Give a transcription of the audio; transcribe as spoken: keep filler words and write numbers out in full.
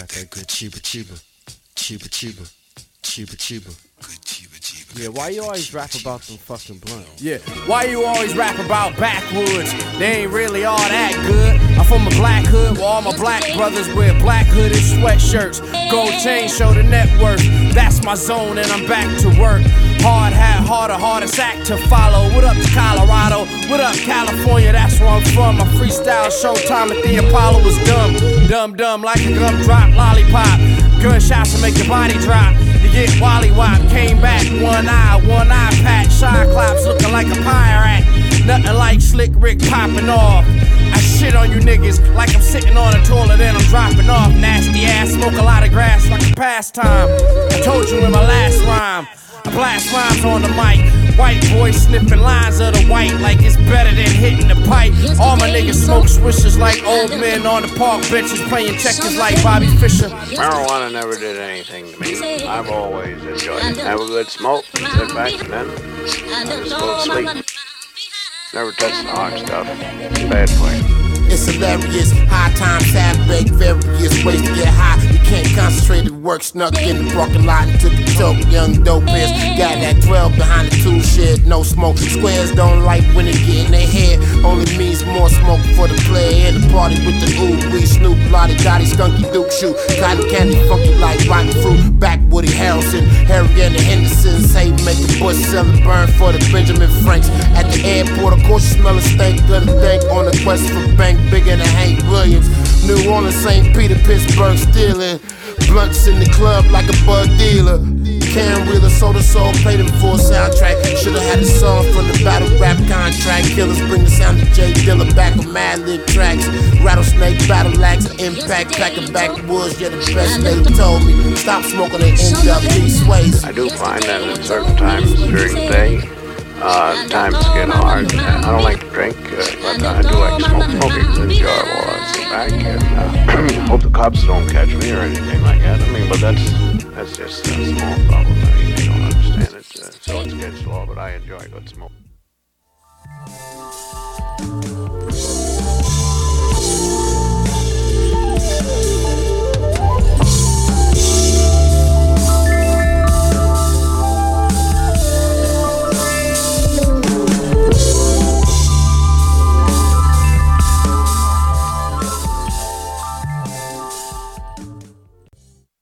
got that good cheaper, cheaper, cheaper, cheaper, cheaper, cheaper. Yeah, why you always rap about them fucking blunts? Yeah, why you always rap about backwoods? They ain't really all that good. I'm from a black hood where all my black brothers wear black hooded sweatshirts. Gold chain show the net worth. That's my zone and I'm back to work. Hard hat, harder, hardest act to follow. What up to Colorado? What up California? That's where I'm from. My freestyle showtime at the Apollo was dumb. Dumb, dumb like a gumdrop lollipop. Gunshots to make your body drop. You get wally wop. Came back, one eye, one eye patch. Cyclops looking like a pirate. Nothing like Slick Rick popping off. I shit on you niggas like I'm sitting on a toilet and I'm dropping off. Nasty ass, smoke a lot of grass like a pastime. I told you in my last rhyme. I blast rhymes on the mic. White boy sniffing lines of the white like it's better than hitting the pipe. All my niggas smoke swishers like old men on the park benches playing checkers like Bobby Fischer. Marijuana never did anything to me. I've always enjoyed it. Have a good smoke, sit back, and then I just go to sleep. Never touch the hard stuff. It's bad for you. It's hilarious, high times have big, various ways to get high. You can't concentrate at work, snuck in the parking lot and took a choke. Young dope is got that twelve behind the tool shed, no smoke. Squares don't like when it get in their head. Only means more smoke for the player in the party with the ooh wee Snoop, Lottie Dottie, Skunky Duke shoot. Cotton candy funky like rotten fruit. Back Woody Harrelson, Harry and the Hendersons. Hey, make the bush sell a burn for the Benjamin Franks. At the airport, of course you smell a stank. Gonna think on the quest for bank. Bigger than Hank Williams. New Orleans, Saint Peter, Pittsburgh, stealing blunts in the club like a bud dealer. Cam Wheeler, Soda Soul, played him for a soundtrack. Should've had a song from the battle rap contract. Killers bring the sound of Jay Dilla back with Mad Lib tracks. Rattlesnake, battle axe, impact, packing backwoods. You're the best. They told me stop smoking and end up these ways. I do find that at certain times during the day, Uh, times get hard. I don't like to drink, uh, but I do like to smoke. Smoking is enjoyable. I sit back and uh, hope the cops don't catch me or anything like that. I mean, but that's that's just a small problem. I mean, they don't understand it, uh, so it's against law. But I enjoy good smoke.